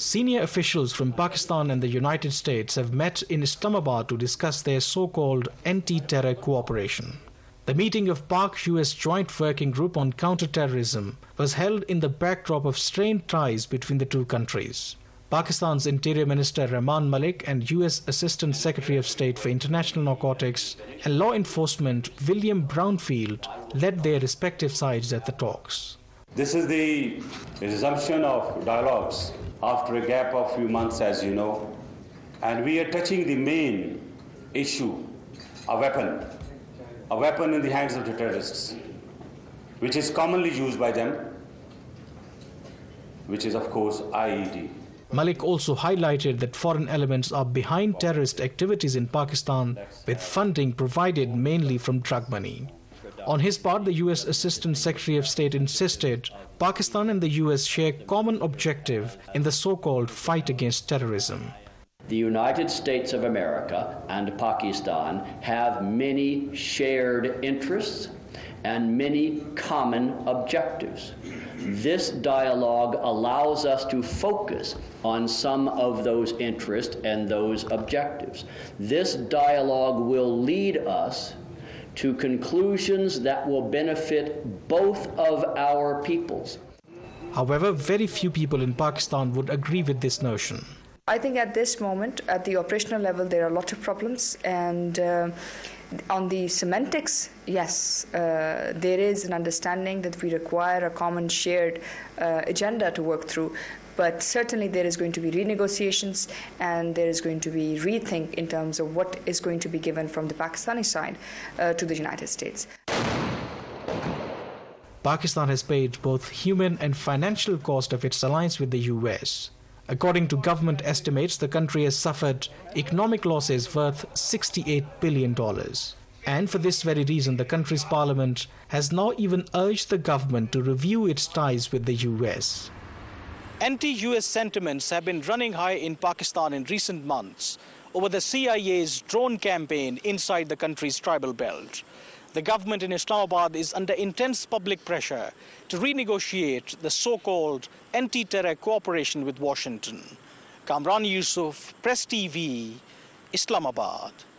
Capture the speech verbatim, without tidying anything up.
Senior officials from Pakistan and the United States have met in Islamabad to discuss their so-called anti-terror cooperation. The meeting of Pak-U S Joint Working Group on Counter-Terrorism was held in the backdrop of strained ties between the two countries. Pakistan's Interior Minister Rahman Malik and U S Assistant Secretary of State for International Narcotics and Law Enforcement William Brownfield led their respective sides at the talks. This is the resumption of dialogues after a gap of few months, as you know, and we are touching the main issue, a weapon, a weapon in the hands of the terrorists, which is commonly used by them, which is of course I E D. Malik also highlighted that foreign elements are behind terrorist activities in Pakistan, with funding provided mainly from drug money. On his part, the U S Assistant Secretary of State insisted Pakistan and the U S share common objective in the so-called fight against terrorism. The United States of America and Pakistan have many shared interests and many common objectives. This dialogue allows us to focus on some of those interests and those objectives. This dialogue will lead us to conclusions that will benefit both of our peoples. However, very few people in Pakistan would agree with this notion. I think at this moment, at the operational level, there are a lot of problems, and uh, on the semantics, yes, uh, there is an understanding that we require a common shared uh, agenda to work through. But certainly there is going to be renegotiations, and there is going to be rethink in terms of what is going to be given from the Pakistani side uh, to the United States. Pakistan has paid both human and financial cost of its alliance with the U S. According to government estimates, the country has suffered economic losses worth sixty-eight billion dollars. And for this very reason, the country's parliament has now even urged the government to review its ties with the U S. Anti-U S sentiments have been running high in Pakistan in recent months over the C I A's drone campaign inside the country's tribal belt. The government in Islamabad is under intense public pressure to renegotiate the so-called anti-terror cooperation with Washington. Kamran Yusuf, Press T V, Islamabad.